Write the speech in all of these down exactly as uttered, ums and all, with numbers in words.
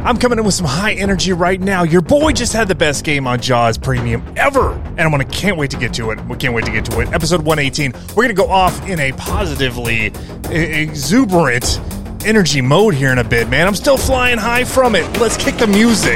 I'm coming in with some high energy right now. Your boy just had the best game on Jaws Premium ever, and I'm gonna can't wait to get to it. We can't wait to get to it. Episode one eighteen. We're gonna go off in a positively exuberant energy mode here in a bit, man. I'm still flying high from it. Let's kick the music.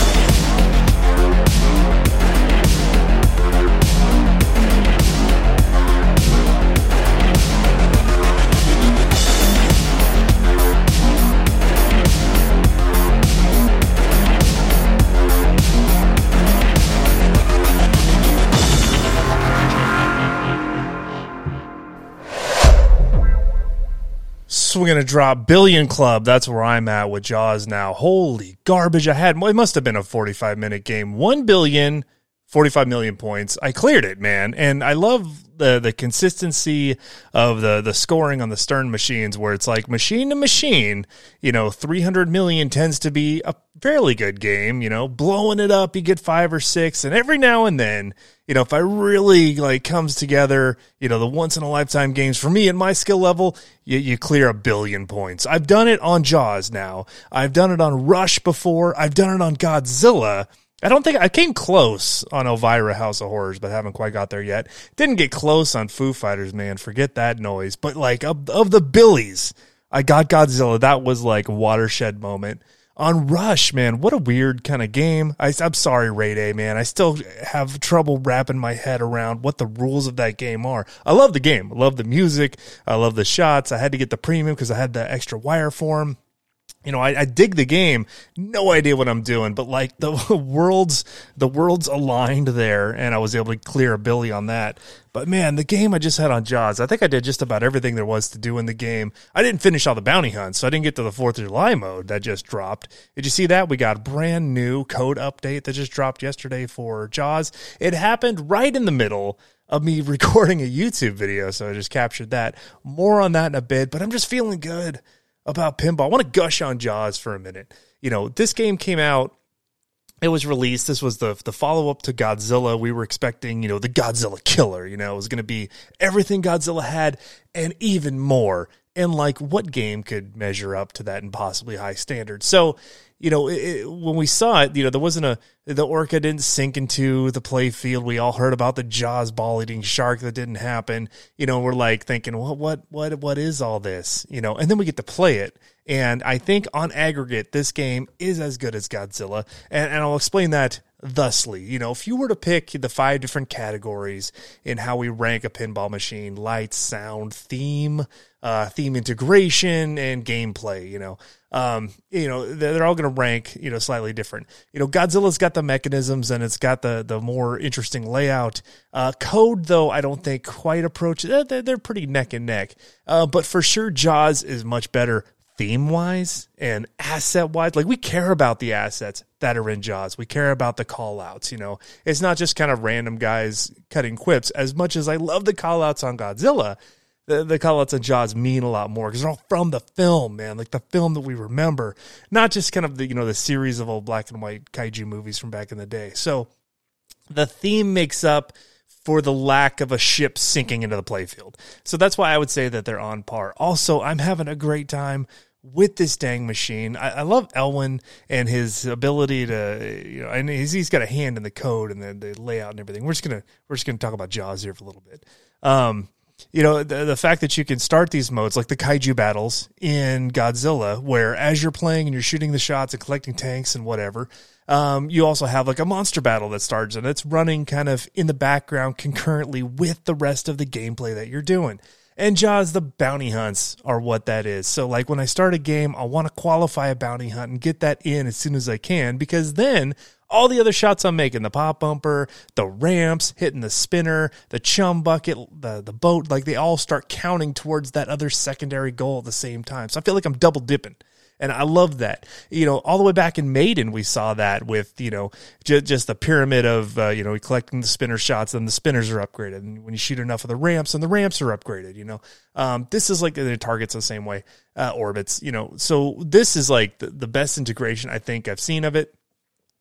So we're going to drop Billion Club. That's where I'm at with Jaws now. Holy garbage. I had, it must have been a forty-five minute game. one billion, forty-five million points. I cleared it, man. And I love the the consistency of the, the scoring on the Stern machines where it's like machine to machine, you know, three hundred million tends to be a fairly good game, you know, blowing it up, you get five or six. And every now and then, you know, if I really like comes together, you know, the once in a lifetime games for me at my skill level, you, you clear a billion points. I've done it on Jaws now. I've done it on Rush before. I've done it on Godzilla. I don't think I came close on Elvira House of Horrors, but haven't quite got there yet. Didn't get close on Foo Fighters, man. Forget that noise. But like of, of the Billies, I got Godzilla. That was like a watershed moment. On Rush, man, what a weird kind of game. I, I'm sorry, Ray Day, man. I still have trouble wrapping my head around what the rules of that game are. I love the game. I love the music. I love the shots. I had to get the premium because I had the extra wire for 'em. You know, I, I dig the game. No idea what I'm doing, but like the worlds, the worlds aligned there, and I was able to clear a Billy on that. But man, the game I just had on Jaws, I think I did just about everything there was to do in the game. I didn't finish all the bounty hunts, so I didn't get to the fourth of July mode that just dropped. Did you see that? We got a brand new code update that just dropped yesterday for Jaws. It happened right in the middle of me recording a YouTube video, so I just captured that. More on that in a bit, but I'm just feeling good about pinball. I want to gush on Jaws for a minute. You know, this game came out, it was released. This was the the follow-up to Godzilla. We were expecting, you know, the Godzilla killer. You know, it was going to be everything Godzilla had and even more. And like, what game could measure up to that impossibly high standard? So, you know, it, it, when we saw it, you know, there wasn't a, the orca didn't sink into the play field. We all heard about the Jaws ball-eating shark that didn't happen. You know, we're like thinking, what, what, what, what is all this? You know, and then we get to play it. And I think on aggregate, this game is as good as Godzilla. And, and I'll explain that thusly. You know, if you were to pick the five different categories in how we rank a pinball machine, lights, sound, theme, uh, theme integration, and gameplay, you know, um, you know, they're all going to rank, you know, slightly different. You know, Godzilla's got the mechanisms and it's got the, the more interesting layout. Uh, code, though, I don't think quite approaches, they're, they're pretty neck and neck. Uh, but for sure, Jaws is much better theme-wise and asset-wise. Like, we care about the assets that are in Jaws. We care about the call-outs, you know. It's not just kind of random guys cutting quips. As much as I love the call-outs on Godzilla, the, the call-outs on Jaws mean a lot more because they're all from the film, man. Like, the film that we remember. Not just kind of the, you know, the series of old black and white kaiju movies from back in the day. So, the theme makes up for the lack of a ship sinking into the playfield. So that's why I would say that they're on par. Also, I'm having a great time with this dang machine. I, I love Elwyn and his ability to, you know, and he's, he's got a hand in the code and the, the layout and everything. We're just gonna we're just gonna talk about Jaws here for a little bit. Um, you know, the, the fact that you can start these modes like the kaiju battles in Godzilla, where as you're playing and you're shooting the shots and collecting tanks and whatever, um, you also have like a monster battle that starts and it's running kind of in the background concurrently with the rest of the gameplay that you're doing. And Jaws, the bounty hunts are what that is. So like when I start a game, I want to qualify a bounty hunt and get that in as soon as I can, because then all the other shots I'm making, the pop bumper, the ramps, hitting the spinner, the chum bucket, the, the boat, like they all start counting towards that other secondary goal at the same time. So I feel like I'm double dipping. And I love that. You know, all the way back in Maiden, we saw that with, you know, just, just the pyramid of, uh, you know, collecting the spinner shots, and the spinners are upgraded. And when you shoot enough of the ramps, and the ramps are upgraded, you know. Um, this is like the targets the same way, uh, orbits, you know. So this is like the, the best integration I think I've seen of it.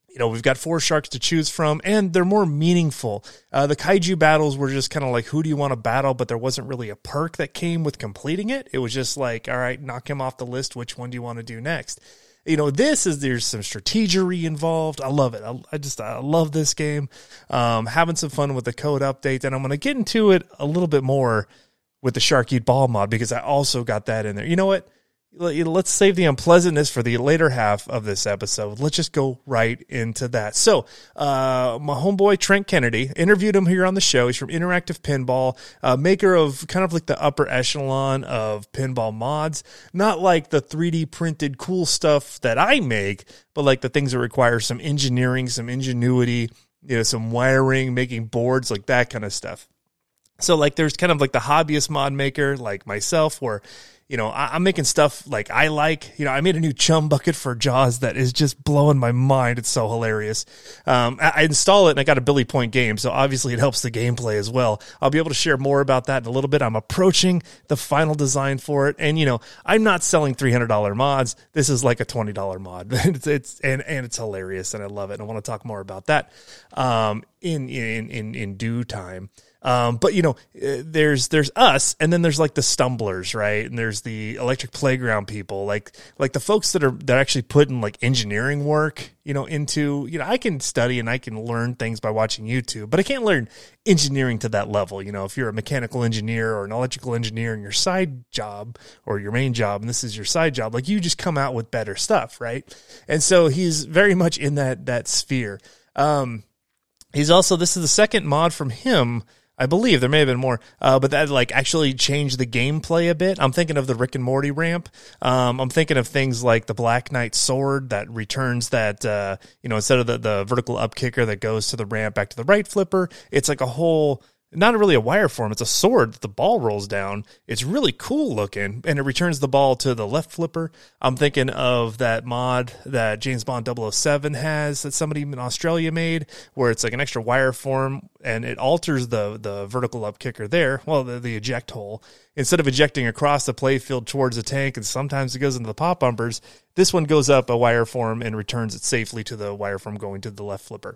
You know, we've got four sharks to choose from, and they're more meaningful. Uh, the kaiju battles were just kind of like, who do you want to battle? But there wasn't really a perk that came with completing it. It was just like, all right, knock him off the list. Which one do you want to do next? You know, this is, there's some strategery involved. I love it. I, I just, I love this game. Um, having some fun with the code update, and I'm going to get into it a little bit more with the Shark Eat Ball mod, because I also got that in there. You know what? Let's save the unpleasantness for the later half of this episode. Let's just go right into that. So, uh, my homeboy Trent Kennedy, interviewed him here on the show. He's from Interactive Pinball, uh, maker of kind of like the upper echelon of pinball mods. Not like the three D printed cool stuff that I make, but like the things that require some engineering, some ingenuity, you know, some wiring, making boards, like that kind of stuff. So like there's kind of like the hobbyist mod maker like myself, where, you know, I'm making stuff like I like. You know, I made a new chum bucket for Jaws that is just blowing my mind. It's so hilarious. Um, I install it and I got a Billy Point game, so obviously it helps the gameplay as well. I'll be able to share more about that in a little bit. I'm approaching the final design for it, and you know, I'm not selling three hundred dollars mods. This is like a twenty dollars mod. it's, it's and and it's hilarious, and I love it. And I want to talk more about that um, in in in in due time. Um, but you know, there's, there's us, and then there's like the stumblers, right? And there's the Electric Playground people, like, like the folks that are, that are actually putting like engineering work, you know, into, you know, I can study and I can learn things by watching YouTube, but I can't learn engineering to that level. You know, if you're a mechanical engineer or an electrical engineer in your side job or your main job, and this is your side job, like you just come out with better stuff, right? And so he's very much in that, that sphere. Um, he's also, this is the second mod from him, I believe. There may have been more, uh, but that like actually changed the gameplay a bit. I'm thinking of the Rick and Morty ramp. Um, I'm thinking of things like the Black Knight sword that returns that, uh, you know, instead of the, the vertical up kicker that goes to the ramp back to the right flipper, it's like a whole, not really a wire form. It's a sword that the ball rolls down. It's really cool looking, and it returns the ball to the left flipper. I'm thinking of that mod that James Bond double oh seven has that somebody in Australia made, where it's like an extra wire form, and it alters the, the vertical up kicker there. Well, the, the eject hole. Instead of ejecting across the playfield towards the tank, and sometimes it goes into the pop bumpers, this one goes up a wire form and returns it safely to the wire form going to the left flipper.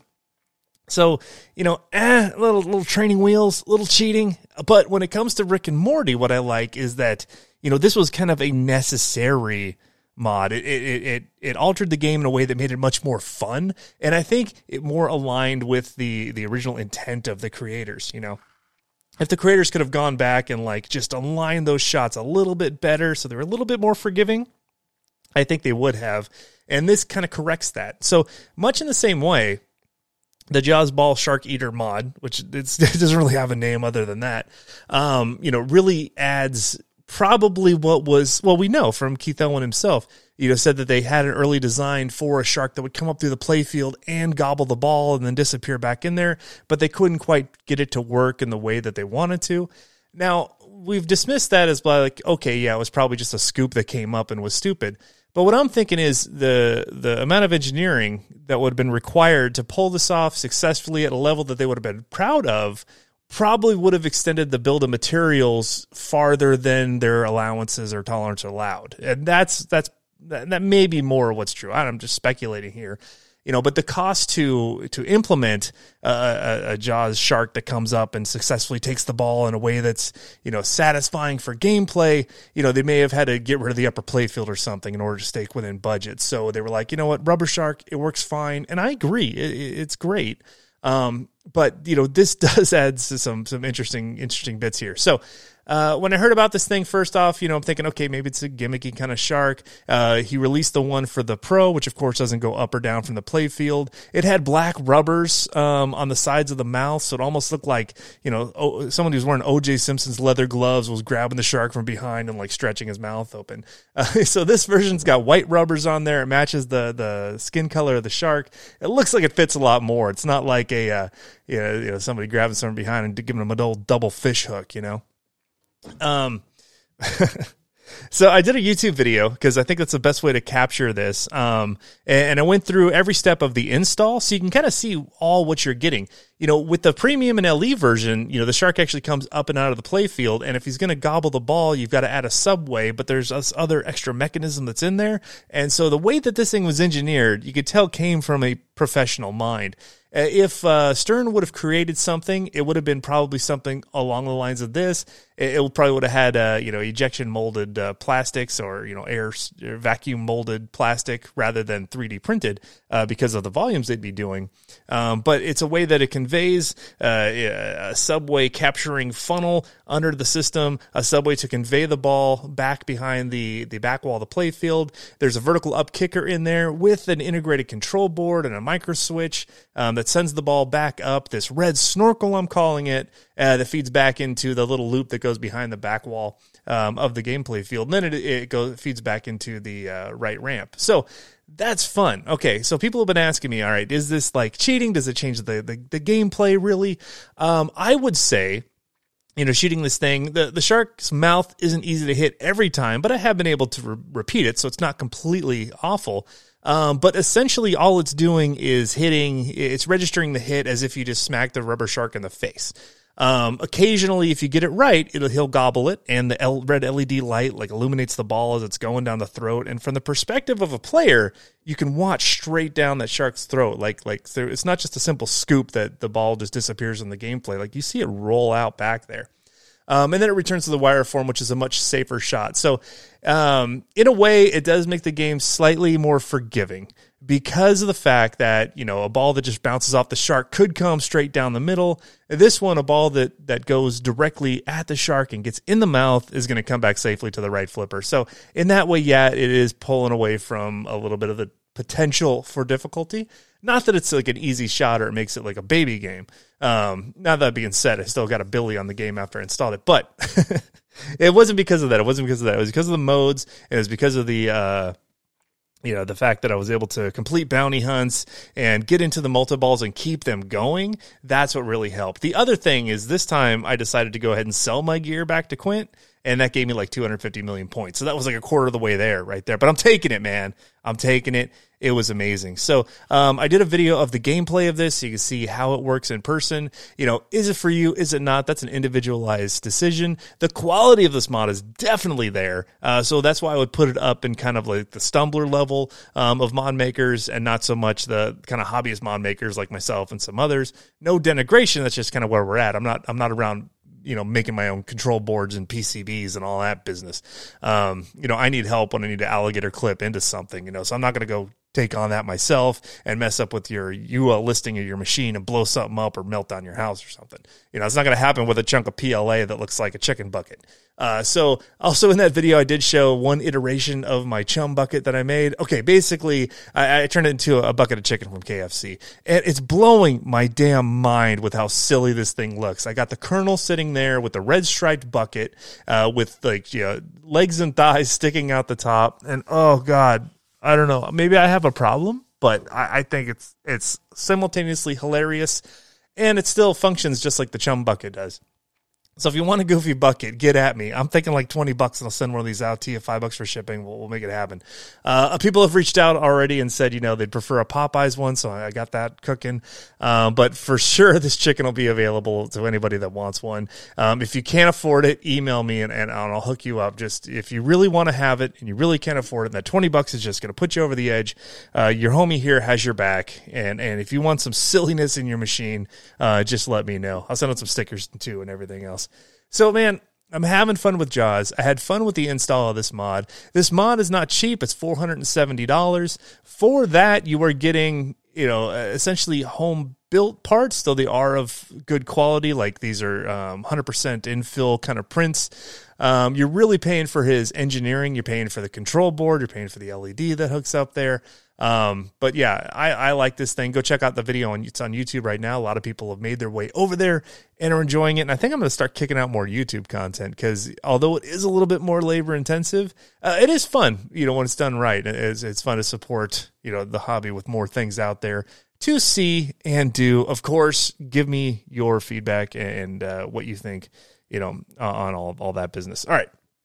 So, you know, eh, little little training wheels, little cheating. But when it comes to Rick and Morty, what I like is that, you know, this was kind of a necessary mod. It it it it altered the game in a way that made it much more fun, and I think it more aligned with the the original intent of the creators. You know, if the creators could have gone back and like just aligned those shots a little bit better, so they're a little bit more forgiving, I think they would have. And this kind of corrects that. So much in the same way, the Jaws Ball Shark Eater mod, which it's, it doesn't really have a name other than that, um, you know, really adds probably what was, well, we know from Keith Elwin himself, you know, said that they had an early design for a shark that would come up through the playfield and gobble the ball and then disappear back in there, but they couldn't quite get it to work in the way that they wanted to. Now, we've dismissed that as like, okay, yeah, it was probably just a scoop that came up and was stupid. But what I'm thinking is the the amount of engineering that would have been required to pull this off successfully at a level that they would have been proud of probably would have extended the build of materials farther than their allowances or tolerance allowed. And that's that's that, that may be more what's true. I'm just speculating here. You know, but the cost to to implement uh, a, a Jaws shark that comes up and successfully takes the ball in a way that's, you know, satisfying for gameplay, you know, they may have had to get rid of the upper playfield or something in order to stay within budget. So they were like, you know what, Rubber Shark, it works fine. And I agree, it, it's great. Um, but, you know, this does add some some interesting interesting bits here. So Uh, when I heard about this thing, first off, you know, I'm thinking, okay, maybe it's a gimmicky kind of shark. Uh, he released the one for the Pro, which of course doesn't go up or down from the playfield. It had black rubbers um, on the sides of the mouth, so it almost looked like, you know, oh, someone who's wearing O J Simpson's leather gloves was grabbing the shark from behind and like stretching his mouth open. Uh, so this version's got white rubbers on there. It matches the the skin color of the shark. It looks like it fits a lot more. It's not like a uh, you know, you know somebody grabbing someone behind and giving them an old double fish hook, you know. Um, So I did a YouTube video because I think that's the best way to capture this. Um, and I went through every step of the install so you can kind of see all what you're getting. You know, with the premium and L E version, you know, the shark actually comes up and out of the play field. And if he's going to gobble the ball, you've got to add a subway, but there's this other extra mechanism that's in there. And so the way that this thing was engineered, you could tell came from a professional mind. Uh, if uh, Stern would have created something, it would have been probably something along the lines of this. It, it probably would have had, uh, you know, ejection molded uh, plastics or, you know, air or vacuum molded plastic rather than three D printed uh, because of the volumes they'd be doing. Um, but it's a way that it conveys uh, a subway capturing funnel under the system, a subway to convey the ball back behind the, the back wall of the play field. There's a vertical up kicker in there with an integrated control board and a micro switch um, that sends the ball back up. This red snorkel, I'm calling it, uh, that feeds back into the little loop that goes behind the back wall um, of the gameplay field. And then it, it goes feeds back into the uh, right ramp. So that's fun. Okay, so people have been asking me, all right, is this like cheating? Does it change the the, the gameplay really? Um, I would say, you know, shooting this thing, the, the shark's mouth isn't easy to hit every time, but I have been able to re- repeat it, so it's not completely awful. Um, but essentially all it's doing is hitting, it's registering the hit as if you just smacked the rubber shark in the face. Um, occasionally, if you get it right, it'll, he'll gobble it, and the L, red L E D light like illuminates the ball as it's going down the throat. And from the perspective of a player, you can watch straight down that shark's throat. Like, like there, it's not just a simple scoop that the ball just disappears in the gameplay. Like you see it roll out back there. Um, and then it returns to the wire form, which is a much safer shot. So, um, in a way, it does make the game slightly more forgiving because of the fact that, you know, a ball that just bounces off the shark could come straight down the middle. This one, a ball that, that goes directly at the shark and gets in the mouth is going to come back safely to the right flipper. So in that way, yeah, it is pulling away from a little bit of the potential for difficulty. Not that it's like an easy shot or it makes it like a baby game. Um, now that being said, I still got a Billy on the game after I installed it, but it wasn't because of that. It wasn't because of that. It was because of the modes. It was because of the, uh, you know, the fact that I was able to complete bounty hunts and get into the multi-balls and keep them going. That's what really helped. The other thing is this time I decided to go ahead and sell my gear back to Quint, and that gave me like two hundred fifty million points. So that was like a quarter of the way there, right there. But I'm taking it, man. I'm taking it. It was amazing. So um, I did a video of the gameplay of this so you can see how it works in person. You know, is it for you? Is it not? That's an individualized decision. The quality of this mod is definitely there. Uh, so that's why I would put it up in kind of like the stumbler level um, of mod makers and not so much the kind of hobbyist mod makers like myself and some others. No denigration. That's just kind of where we're at. I'm not, I'm not around, you know, making my own control boards and P C Bs and all that business. Um, you know, I need help when I need to alligator clip into something, you know, so I'm not going to go take on that myself and mess up with your U L listing of your machine and blow something up or melt down your house or something. You know, it's not going to happen with a chunk of P L A that looks like a chicken bucket. Uh, so also in that video, I did show one iteration of my chum bucket that I made. Okay. Basically I, I turned it into a bucket of chicken from K F C, and it's blowing my damn mind with how silly this thing looks. I got the Colonel sitting there with the red striped bucket, uh, with like, you know, legs and thighs sticking out the top. And oh God, I don't know. Maybe I have a problem, but I, I think it's it's simultaneously hilarious, and it still functions just like the chum bucket does. So if you want a goofy bucket, get at me. I'm thinking like twenty bucks, and I'll send one of these out to you. Five bucks for shipping. We'll, we'll make it happen. Uh, people have reached out already and said, you know, they'd prefer a Popeyes one, so I got that cooking. Um, but for sure, this chicken will be available to anybody that wants one. Um, if you can't afford it, email me, and, and I'll hook you up. Just if you really want to have it and you really can't afford it, that twenty bucks is just going to put you over the edge. Uh, your homie here has your back, and, and if you want some silliness in your machine, uh, just let me know. I'll send out some stickers too and everything else. So, man, I'm having fun with Jaws. I had fun with the install of this mod. This mod is not cheap. It's four hundred seventy dollars. For that, you are getting, you know, essentially home-built parts, though they are of good quality. Like, these are um, one hundred percent infill kind of prints. Um, you're really paying for his engineering. You're paying for the control board. You're paying for the L E D that hooks up there. Um, but yeah, I, I like this thing. Go check out the video on, it's on YouTube right now. A lot of people have made their way over there and are enjoying it. And I think I'm going to start kicking out more YouTube content because although it is a little bit more labor intensive, uh, it is fun, you know, when it's done right. It's, it's fun to support, you know, the hobby with more things out there to see and do. Of course, give me your feedback and, uh, what you think, you know, on all, all that business. All right.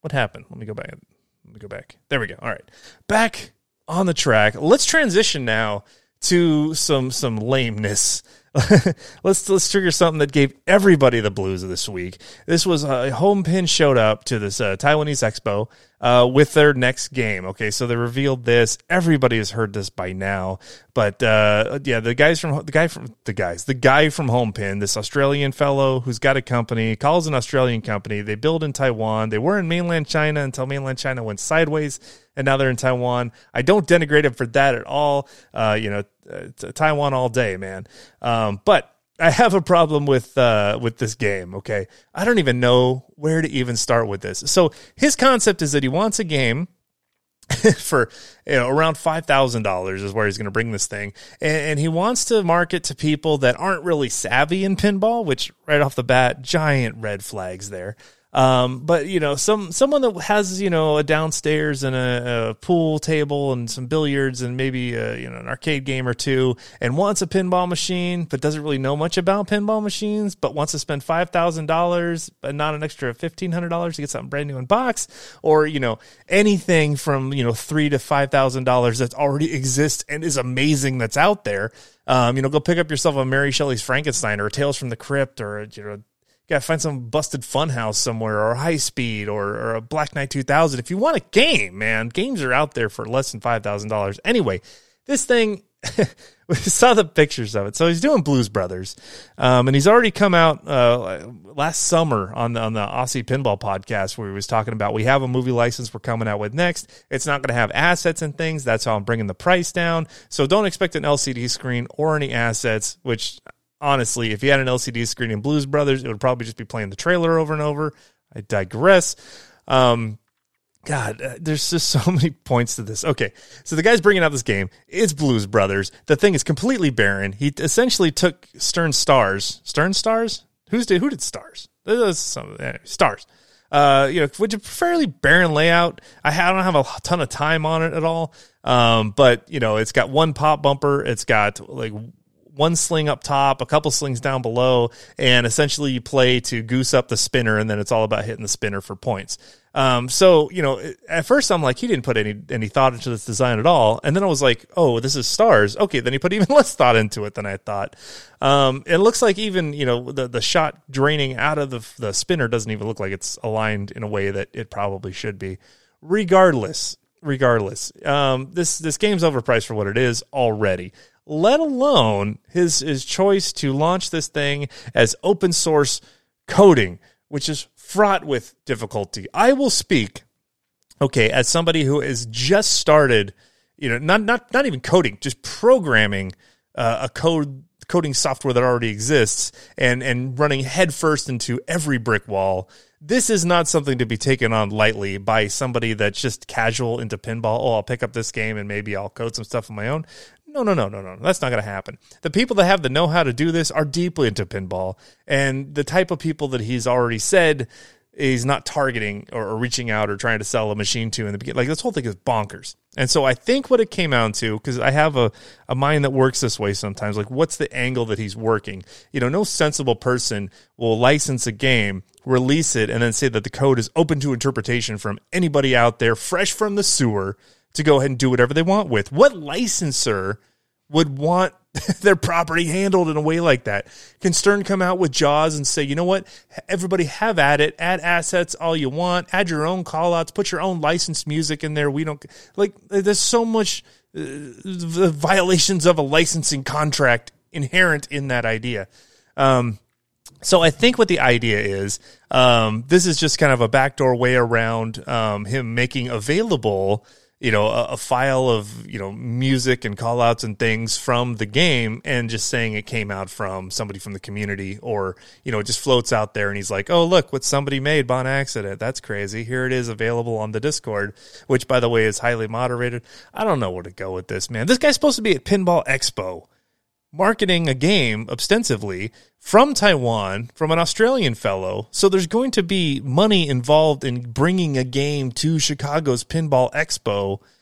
What happened? Let me go back. Let me go back. There we go. All right. Back on the track. Let's transition now to some some lameness. let's let's trigger something that gave everybody the blues of this week. This was uh, Home Pin showed up to this uh, Taiwanese expo uh, with their next game. Okay, so they revealed this. Everybody has heard this by now, but uh, yeah, the guys from the guy from the guys the guy from Home Pin, this Australian fellow who's got a company, calls an Australian company. They build in Taiwan. They were in mainland China until mainland China went sideways, and now they're in Taiwan. I don't denigrate them for that at all. Uh, you know, uh, Taiwan all day, man. Um, but I have a problem with uh, with this game, okay? I don't even know where to even start with this. So his concept is that he wants a game for, you know, around five thousand dollars is where he's going to bring this thing. And, and he wants to market to people that aren't really savvy in pinball, which right off the bat, giant red flags there. Um, but you know, some, someone that has, you know, a downstairs and a, a pool table and some billiards and maybe a, you know, an arcade game or two and wants a pinball machine, but doesn't really know much about pinball machines, but wants to spend five thousand dollars, but not an extra fifteen hundred dollars to get something brand new in box, or, you know, anything from, you know, three to five thousand dollars that already exists and is amazing that's out there. Um, you know, go pick up yourself a Mary Shelley's Frankenstein or a Tales from the Crypt or, you know, got to find some busted funhouse somewhere or High Speed or, or a Black Knight two thousand. If you want a game, man, games are out there for less than five thousand dollars. Anyway, this thing, we saw the pictures of it. So he's doing Blues Brothers. Um, and he's already come out uh, last summer on the, on the Aussie Pinball podcast where he was talking about, we have a movie license we're coming out with next. It's not going to have assets and things. That's how I'm bringing the price down. So don't expect an L C D screen or any assets, which... honestly, if you had an L C D screen in Blues Brothers, it would probably just be playing the trailer over and over. I digress. Um, God, uh, there's just so many points to this. Okay, so the guy's bringing out this game. It's Blues Brothers. The thing is completely barren. He essentially took Stern Stars. Stern Stars? Who's did, who did Stars? Some, anyway, Stars. Uh, you know, which is a fairly barren layout. I, I don't have a ton of time on it at all. Um, but, you know, it's got one pop bumper. It's got, like, one sling up top, a couple slings down below, and essentially you play to goose up the spinner, and then it's all about hitting the spinner for points. Um, so, you know, at first I'm like, he didn't put any any thought into this design at all, and then I was like, oh, this is Stars. Okay, then he put even less thought into it than I thought. Um, it looks like even, you know, the, the shot draining out of the, the spinner doesn't even look like it's aligned in a way that it probably should be. Regardless, regardless, um, this, this game's overpriced for what it is already. Let alone his his choice to launch this thing as open source coding, which is fraught with difficulty. I will speak, okay, as somebody who has just started, you know, not not not even coding, just programming uh, a code coding software that already exists and and running headfirst into every brick wall. This is not something to be taken on lightly by somebody that's just casual into pinball. Oh, I'll pick up this game and maybe I'll code some stuff on my own. No, no, no, no, no. That's not going to happen. The people that have the know-how to do this are deeply into pinball, and the type of people that he's already said he's not targeting or, or reaching out or trying to sell a machine to in the beginning. Like, this whole thing is bonkers. And so I think what it came out to, because I have a, a mind that works this way sometimes, like, what's the angle that he's working? You know, no sensible person will license a game, release it, and then say that the code is open to interpretation from anybody out there fresh from the sewer to go ahead and do whatever they want with. What licensor would want their property handled in a way like that? Can Stern come out with Jaws and say, you know what, everybody have at it, add assets all you want, add your own call-outs, put your own licensed music in there. We don't, like, there's so much uh, the violations of a licensing contract inherent in that idea. Um, So I think what the idea is, um, this is just kind of a backdoor way around um, him making available, you know, a, a file of, you know, music and call outs and things from the game, and just saying it came out from somebody from the community, or, you know, it just floats out there and he's like, oh, look what somebody made on accident. That's crazy. Here it is available on the Discord, which, by the way, is highly moderated. I don't know where to go with this, man. This guy's supposed to be at Pinball Expo, marketing a game ostensibly from Taiwan, from an Australian fellow. So there's going to be money involved in bringing a game to Chicago's Pinball Expo.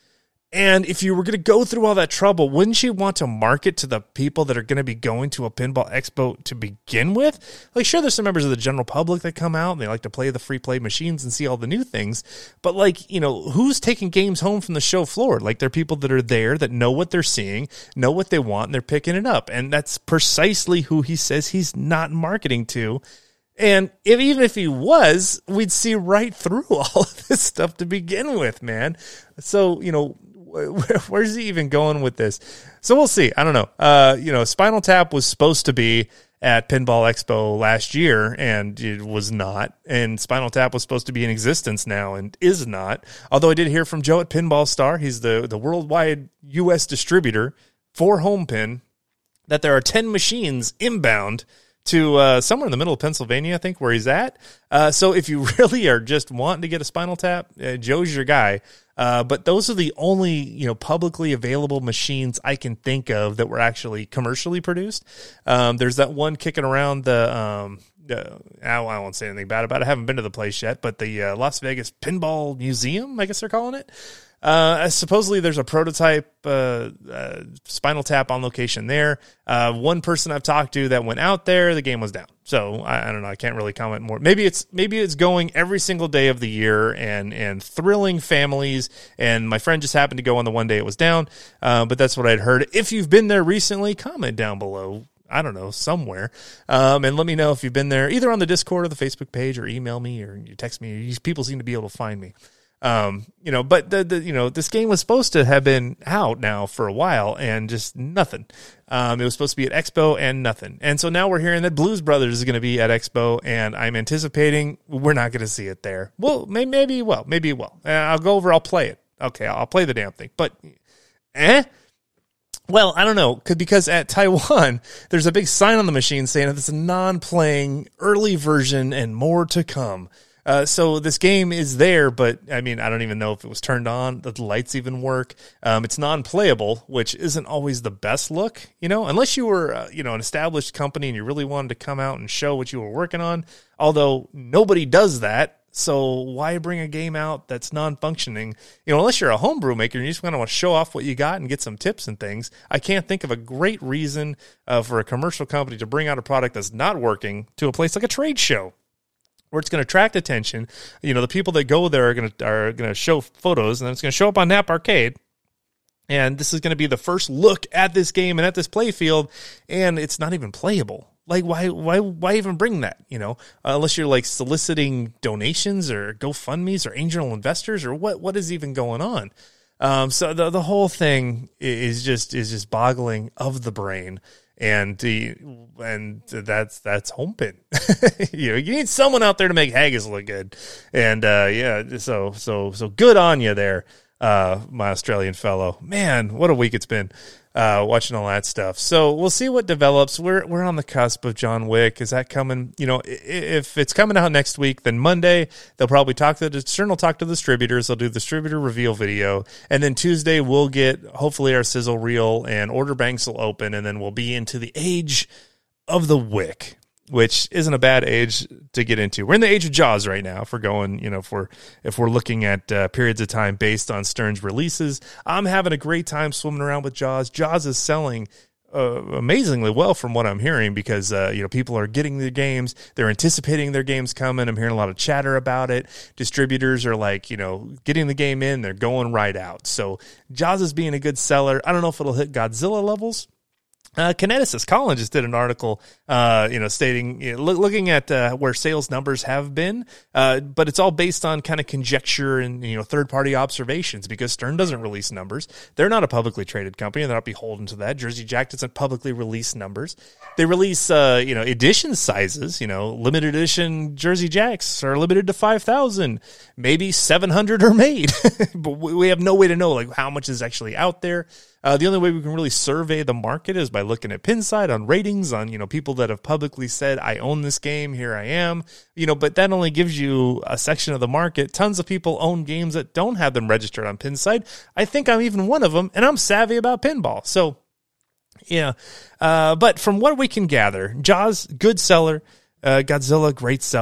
And if you were going to go through all that trouble, wouldn't you want to market to the people that are going to be going to a pinball expo to begin with? Like, sure, there's some members of the general public that come out and they like to play the free play machines and see all the new things. But, like, you know, who's taking games home from the show floor? Like, they're people that are there that know what they're seeing, know what they want, and they're picking it up. And that's precisely who he says he's not marketing to. And if, even if he was, we'd see right through all of this stuff to begin with, man. So, you know, where's he even going with this? So we'll see. I don't know. Uh, you know, Spinal Tap was supposed to be at Pinball Expo last year, and it was not. And Spinal Tap was supposed to be in existence now and is not. Although I did hear from Joe at Pinball Star, he's the, the worldwide U S distributor for Home Pin, that there are ten machines inbound to uh, somewhere in the middle of Pennsylvania, I think, where he's at. Uh, so if you really are just wanting to get a Spinal Tap, uh, Joe's your guy. Uh, but those are the only, you know, publicly available machines I can think of that were actually commercially produced. Um, there's that one kicking around the, um, the I won't say anything bad about it. I haven't been to the place yet, but the uh, Las Vegas Pinball Museum, I guess they're calling it. Uh, supposedly there's a prototype uh, uh, Spinal Tap on location there. Uh, one person I've talked to that went out there, the game was down. So I, I don't know. I can't really comment more. Maybe it's maybe it's going every single day of the year and and thrilling families. And my friend just happened to go on the one day it was down. Uh, but that's what I'd heard. If you've been there recently, comment down below. I don't know, somewhere. Um, and let me know if you've been there, either on the Discord or the Facebook page, or email me or you text me. These people seem to be able to find me. Um, you know, but the, the, you know, this game was supposed to have been out now for a while and just nothing. Um, it was supposed to be at Expo and nothing. And so now we're hearing that Blues Brothers is going to be at Expo, and I'm anticipating we're not going to see it there. Well, maybe, maybe, well, maybe, well, uh, I'll go over, I'll play it. Okay. I'll play the damn thing, but eh? Well, I don't know, because at Taiwan, there's a big sign on the machine saying that it's a non-playing early version and more to come. Uh, so this game is there, but I mean, I don't even know if it was turned on, that the lights even work. Um, it's non-playable, which isn't always the best look, you know, unless you were, uh, you know, an established company and you really wanted to come out and show what you were working on. Although nobody does that. So why bring a game out that's non-functioning? You know, unless you're a homebrew maker and you just want to show off what you got and get some tips and things. I can't think of a great reason uh, for a commercial company to bring out a product that's not working to a place like a trade show, where it's going to attract attention. You know, the people that go there are going to are going to show photos, and then it's going to show up on Nap Arcade. And this is going to be the first look at this game and at this play field, and it's not even playable. Like, why why, why even bring that, you know, uh, unless you're, like, soliciting donations or GoFundMes or angel investors, or what what is even going on? Um, so the the whole thing is just is just boggling of the brain. And the and that's that's Home Pin. you know, you need someone out there to make haggis look good, and uh, yeah, so so so good on you there, uh, my Australian fellow. Man, what a week it's been. Uh, watching all that stuff. So we'll see what develops. We're we're on the cusp of John Wick. Is that coming? You know, if it's coming out next week, then Monday they'll probably talk to the Stern will talk to the distributors. They'll do the distributor reveal video, and then Tuesday we'll get hopefully our sizzle reel, and order banks will open, and then we'll be into the age of the Wick, which isn't a bad age to get into. We're in the age of Jaws right now. If we're going, you know, if we're, if we're looking at uh, periods of time based on Stern's releases, I'm having a great time swimming around with Jaws. Jaws is selling uh, amazingly well from what I'm hearing, because, uh, you know, people are getting their games. They're anticipating their games coming. I'm hearing a lot of chatter about it. Distributors are like, you know, getting the game in, they're going right out. So Jaws is being a good seller. I don't know if it'll hit Godzilla levels. Uh, Kineticist Colin just did an article, uh, you know, stating, you know, look, looking at uh, where sales numbers have been, uh, but it's all based on kind of conjecture and, you know, third-party observations, because Stern doesn't release numbers. They're not a publicly traded company. They're not beholden to that. Jersey Jack doesn't publicly release numbers. They release, uh, you know, edition sizes. You know, limited edition Jersey Jacks are limited to five thousand. Maybe seven hundred are made, but we have no way to know, like, how much is actually out there. Uh, the only way we can really survey the market is by looking at Pinside, on ratings, on, you know, people that have publicly said, I own this game, here I am, you know, but that only gives you a section of the market. Tons of people own games that don't have them registered on Pinside. I think I'm even one of them, and I'm savvy about pinball. So, yeah, uh, but from what we can gather, Jaws, good seller, uh, Godzilla, great seller.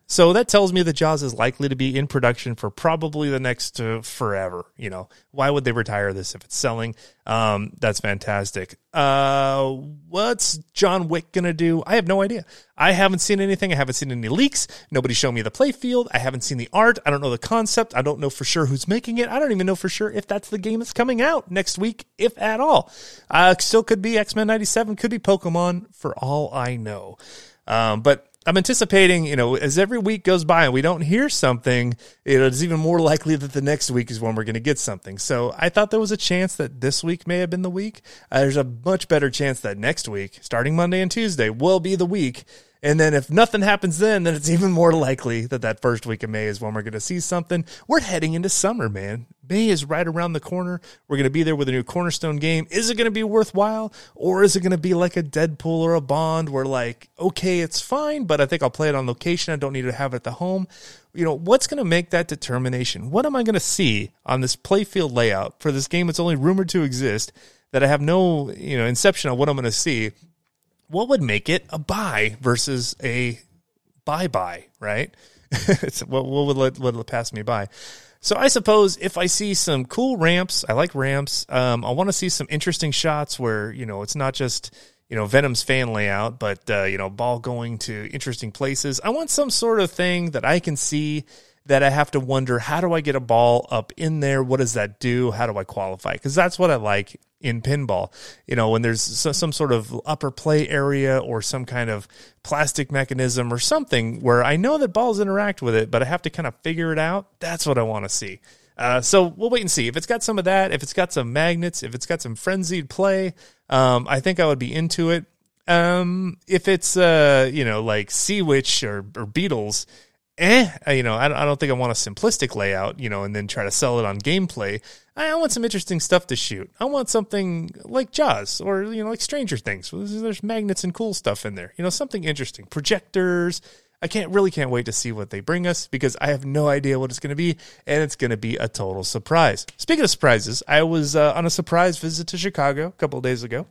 So that tells me that Jaws is likely to be in production for probably the next uh, forever. You know, why would they retire this if it's selling? Um, that's fantastic. Uh, what's John Wick going to do? I have no idea. I haven't seen anything. I haven't seen any leaks. Nobody showed me the play field. I haven't seen the art. I don't know the concept. I don't know for sure who's making it. I don't even know for sure if that's the game that's coming out next week, if at all. Uh, still could be X-Men ninety-seven, could be Pokemon, for all I know. Um, but I'm anticipating, you know, as every week goes by and we don't hear something, you know, it's even more likely that the next week is when we're going to get something. So I thought there was a chance that this week may have been the week. Uh, there's a much better chance that next week, starting Monday and Tuesday, will be the week. And then if nothing happens then, then it's even more likely that that first week of May is when we're going to see something. We're heading into summer, man. May is right around the corner. We're going to be there with a new Cornerstone game. Is it going to be worthwhile? Or is it going to be like a Deadpool or a Bond where like, okay, it's fine, but I think I'll play it on location. I don't need to have it at the home. You know, what's going to make that determination? What am I going to see on this playfield layout for this game that's only rumored to exist that I have no, you know, inception on what I'm going to see? What would make it a buy versus a buy-buy, right? It's, what, what would let, what would pass me by? So I suppose if I see some cool ramps, I like ramps. Um, I want to see some interesting shots where, you know, it's not just, you know, Venom's fan layout, but, uh, you know, ball going to interesting places. I want some sort of thing that I can see that I have to wonder, how do I get a ball up in there? What does that do? How do I qualify? Because that's what I like in pinball. You know, when there's some sort of upper play area or some kind of plastic mechanism or something where I know that balls interact with it, but I have to kind of figure it out. That's what I want to see. Uh, so we'll wait and see. If it's got some of that, if it's got some magnets, if it's got some frenzied play, um, I think I would be into it. Um, if it's, uh, you know, like Sea Witch or, or Beatles, eh, you know, I don't, I don't think I want a simplistic layout, you know, and then try to sell it on gameplay. I want some interesting stuff to shoot. I want something like Jaws or, you know, like Stranger Things. There's magnets and cool stuff in there. You know, something interesting. Projectors. I can't really can't wait to see what they bring us because I have no idea what it's going to be, and it's going to be a total surprise. Speaking of surprises, I was uh, on a surprise visit to Chicago a couple of days ago.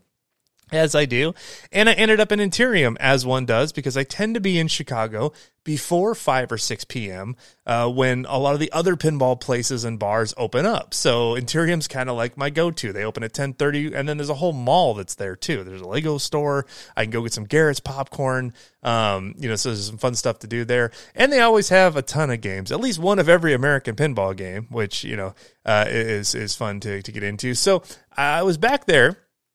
As I do. And I ended up in Interium, as one does, because I tend to be in Chicago before five or six p.m. Uh, when a lot of the other pinball places and bars open up. So Interium's kind of like my go-to. They open at ten thirty, and then there's a whole mall that's there, too. There's a Lego store. I can go get some Garrett's popcorn. Um, you know, so there's some fun stuff to do there. And they always have a ton of games, at least one of every American pinball game, which, you know, uh, is, is fun to, to get into. So I was back there.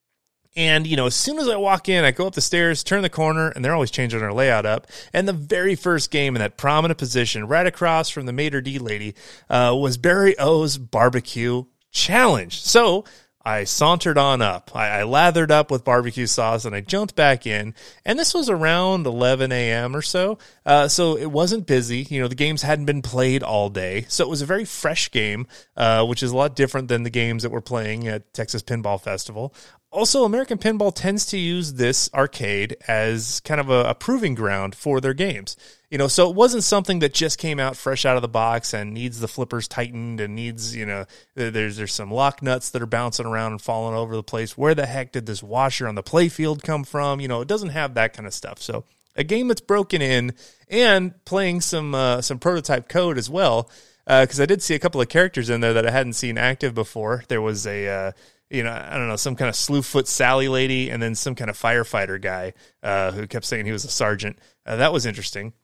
And, you know, as soon as I walk in, I go up the stairs, turn the corner, and they're always changing their layout up. And the very first game in that prominent position, right across from the Maitre D lady, uh, was Barry O's Barbecue Challenge. So I sauntered on up. I, I lathered up with barbecue sauce, and I jumped back in. And this was around eleven a.m. or so. Uh, so it wasn't busy. You know, the games hadn't been played all day. So it was a very fresh game, uh, which is a lot different than the games that we're playing at Texas Pinball Festival. Also, American Pinball tends to use this arcade as kind of a, a proving ground for their games. You know, so it wasn't something that just came out fresh out of the box and needs the flippers tightened and needs, you know, there's there's some lock nuts that are bouncing around and falling over the place. Where the heck did this washer on the playfield come from? You know, it doesn't have that kind of stuff. So a game that's broken in and playing some uh, some prototype code as well, because uh, I did see a couple of characters in there that I hadn't seen active before. There was a... Uh, You know, I don't know, some kind of Slewfoot Sally lady, and then some kind of firefighter guy uh, who kept saying he was a sergeant. Uh, that was interesting.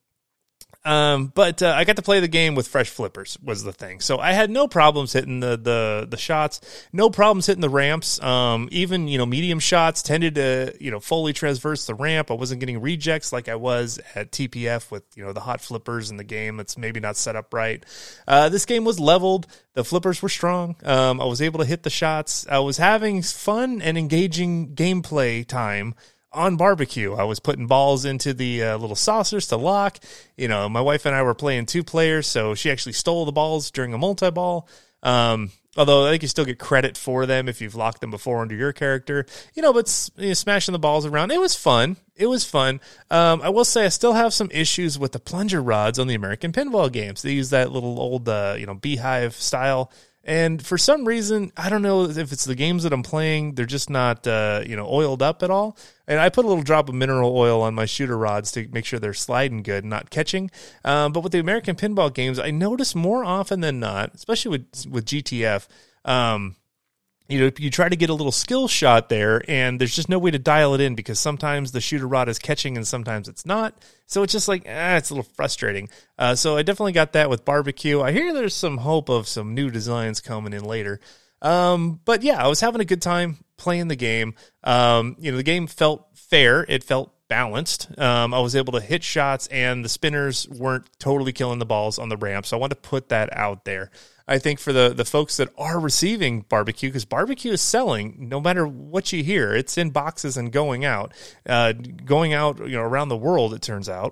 Um, but uh, I got to play the game with fresh flippers was the thing. So I had no problems hitting the the the shots, no problems hitting the ramps. Um, even, you know, medium shots tended to, you know, fully transverse the ramp. I wasn't getting rejects like I was at T P F with, you know, the hot flippers in the game that's maybe not set up right. Uh, this game was leveled. The flippers were strong. Um, I was able to hit the shots. I was having fun and engaging gameplay time on barbecue. I was putting balls into the uh, little saucers to lock. You know, my wife and I were playing two players, so she actually stole the balls during a multi-ball. Um, although I think you still get credit for them if you've locked them before under your character. You know, but you know, smashing the balls around, it was fun. It was fun. Um, I will say I still have some issues with the plunger rods on the American Pinball games. They use that little old, uh, you know, beehive style. And for some reason, I don't know if it's the games that I'm playing, they're just not, uh, you know, oiled up at all. And I put a little drop of mineral oil on my shooter rods to make sure they're sliding good, not catching. Um, but with the American pinball games, I notice more often than not, especially with with G T F, um, you know, you try to get a little skill shot there, and there's just no way to dial it in because sometimes the shooter rod is catching and sometimes it's not. So it's just like, ah, it's a little frustrating. Uh, so I definitely got that with barbecue. I hear there's some hope of some new designs coming in later. Um, but yeah, I was having a good time playing the game. Um, you know, the game felt fair. It felt balanced. Um, I was able to hit shots, and the spinners weren't totally killing the balls on the ramp. So I wanted to put that out there. I think for the, the folks that are receiving barbecue, because barbecue is selling no matter what you hear. It's in boxes and going out, uh, going out, you know, around the world, it turns out.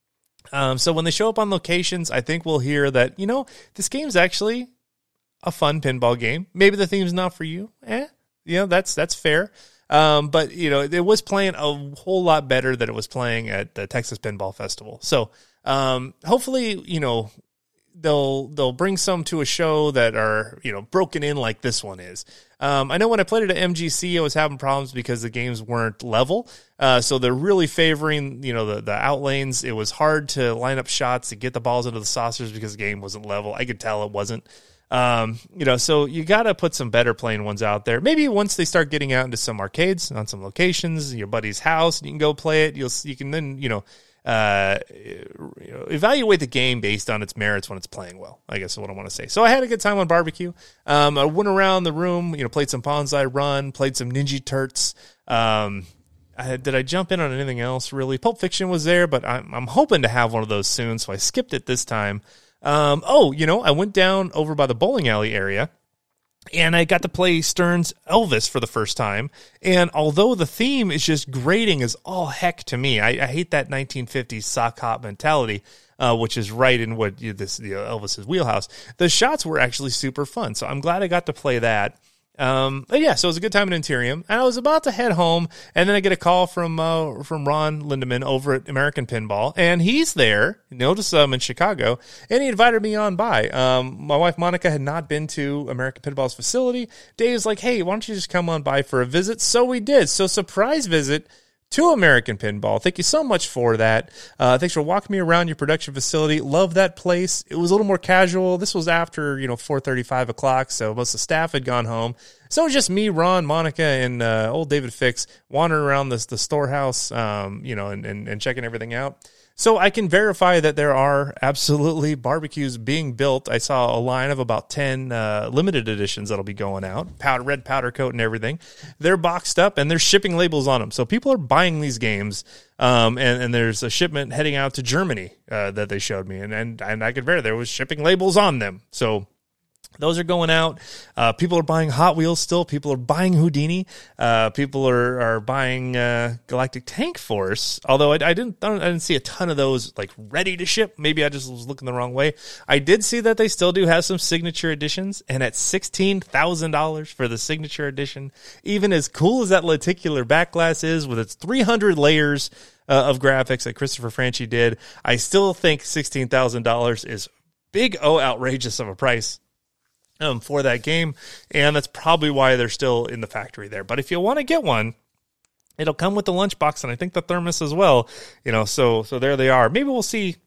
Um, so when they show up on locations, I think we'll hear that, you know, this game's actually a fun pinball game. Maybe the theme's not for you. Eh, you know, that's, that's fair. Um, but, you know, it was playing a whole lot better than it was playing at the Texas Pinball Festival. So um, hopefully, you know, they'll they'll bring some to a show that are, you know, broken in like this one is. Um, I know when I played it at M G C, I was having problems because the games weren't level. Uh, so they're really favoring, you know, the, the out lanes. It was hard to line up shots to get the balls into the saucers because the game wasn't level. I could tell it wasn't. Um, you know, so you got to put some better playing ones out there. Maybe once they start getting out into some arcades on some locations, your buddy's house, and you can go play it. You'll, you can then, you know, uh, you know, evaluate the game based on its merits when it's playing well, I guess is what I want to say. So I had a good time on barbecue. Um, I went around the room, you know, played some Bonsai Run, played some Ninja Turts. Um, I had, did I jump in on anything else really? Pulp Fiction was there, but I'm, I'm hoping to have one of those soon. So I skipped it this time. Um, oh, you know, I went down over by the bowling alley area, and I got to play Stern's Elvis for the first time. And although the theme is just grating as all heck to me, I, I hate that nineteen fifties sock hop mentality, uh, which is right in what you, this you know, Elvis's wheelhouse. The shots were actually super fun, so I'm glad I got to play that. Um, but yeah, so it was a good time in Interium, and I was about to head home, and then I get a call from uh, from Ron Lindemann over at American Pinball, and he's there. Notice I'm in Chicago, and he invited me on by. Um, my wife Monica had not been to American Pinball's facility. Dave's like, "Hey, why don't you just come on by for a visit?" So we did. So surprise visit to American Pinball. Thank you so much for that. Uh, thanks for walking me around your production facility. Love that place. It was a little more casual. This was after, you know, four thirty, five o'clock, so most of the staff had gone home. So it was just me, Ron, Monica, and uh, old David Fix wandering around this, the storehouse, um, you know, and, and, and checking everything out. So I can verify that there are absolutely barbecues being built. I saw a line of about ten uh, limited editions that'll be going out, powder, red powder coat and everything. They're boxed up, and there's shipping labels on them. So people are buying these games, um, and, and there's a shipment heading out to Germany uh, that they showed me, and, and, and I could verify there was shipping labels on them. So those are going out. Uh, people are buying Hot Wheels still. People are buying Houdini. Uh, people are, are buying uh, Galactic Tank Force. Although I, I didn't I didn't see a ton of those like ready to ship. Maybe I just was looking the wrong way. I did see that they still do have some signature editions, and at sixteen thousand dollars for the signature edition, even as cool as that lenticular back glass is with its three hundred layers uh, of graphics that Christopher Franchi did, I still think sixteen thousand dollars is big oh outrageous of a price Um, for that game, and that's probably why they're still in the factory there. But if you want to get one, it'll come with the lunchbox, and I think the thermos as well. You know, so so there they are. Maybe we'll see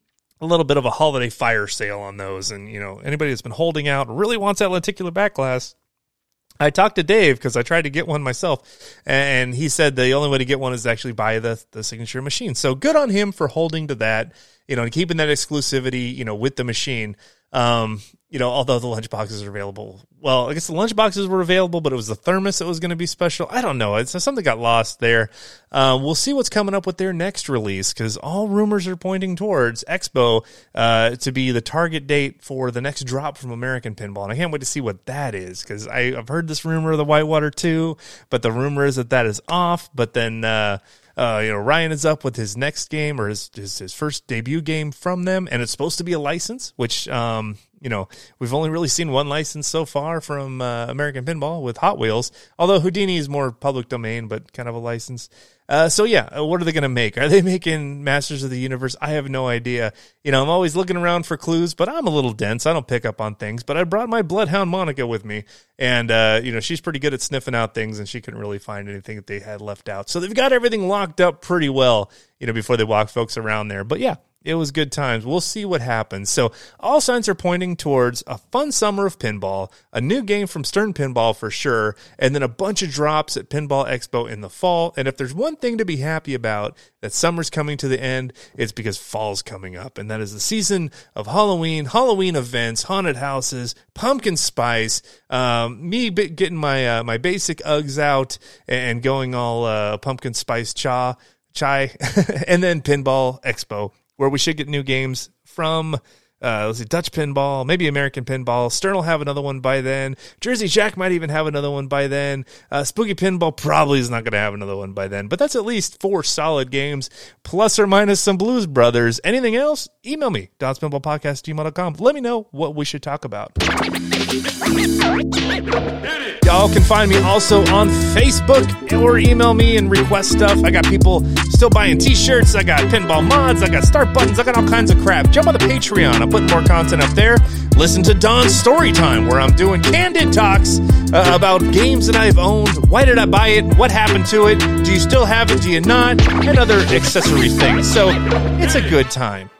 a little bit of a holiday fire sale on those. And you know, anybody that's been holding out and really wants that lenticular back glass, I talked to Dave because I tried to get one myself, and he said the only way to get one is to actually buy the the signature machine. So good on him for holding to that, you know, and keeping that exclusivity, you know, with the machine. Um, you know, although the lunchboxes are available. Well, I guess the lunchboxes were available, but it was the thermos that was going to be special. I don't know. It's something got lost there. Um, we'll see what's coming up with their next release, because all rumors are pointing towards Expo uh, to be the target date for the next drop from American Pinball. And I can't wait to see what that is, because I've heard this rumor of the Whitewater two, but the rumor is that that is off. But then, uh, Uh, you know, Ryan is up with his next game, or his, his his first debut game from them, and it's supposed to be a license, which, um, you know, we've only really seen one license so far from uh, American Pinball with Hot Wheels, although Houdini is more public domain, but kind of a license. Uh, so yeah, what are they going to make? Are they making Masters of the Universe? I have no idea. You know, I'm always looking around for clues, but I'm a little dense. I don't pick up on things, but I brought my Bloodhound Monica with me, and, uh, you know, she's pretty good at sniffing out things, and she couldn't really find anything that they had left out. So they've got everything locked up pretty well, you know, before they walk folks around there. But yeah, it was good times. We'll see what happens. So all signs are pointing towards a fun summer of pinball, a new game from Stern Pinball for sure, and then a bunch of drops at Pinball Expo in the fall. And if there's one thing to be happy about, that summer's coming to the end, it's because fall's coming up. And that is the season of Halloween, Halloween events, haunted houses, pumpkin spice, um, me b- getting my uh, my basic Uggs out and going all uh, pumpkin spice cha, chai, and then Pinball Expo, where we should get new games from, uh, let's see, Dutch Pinball, maybe American Pinball. Stern will have another one by then. Jersey Jack might even have another one by then. Uh, Spooky Pinball probably is not going to have another one by then. But that's at least four solid games, plus or minus some Blues Brothers. Anything else? Email me, donspinballpodcast at gmail dot com. Let me know what we should talk about. Y'all can find me also on Facebook or email me and request stuff. I got people still buying t-shirts. I got pinball mods. I got start buttons. I got all kinds of crap. Jump on the Patreon. I'm putting more content up there. Listen to Don's Story Time, where I'm doing candid talks uh, about games that I've owned. Why did I buy it? What happened to it? Do you still have it? Do you not? And other accessory things. So it's a good time.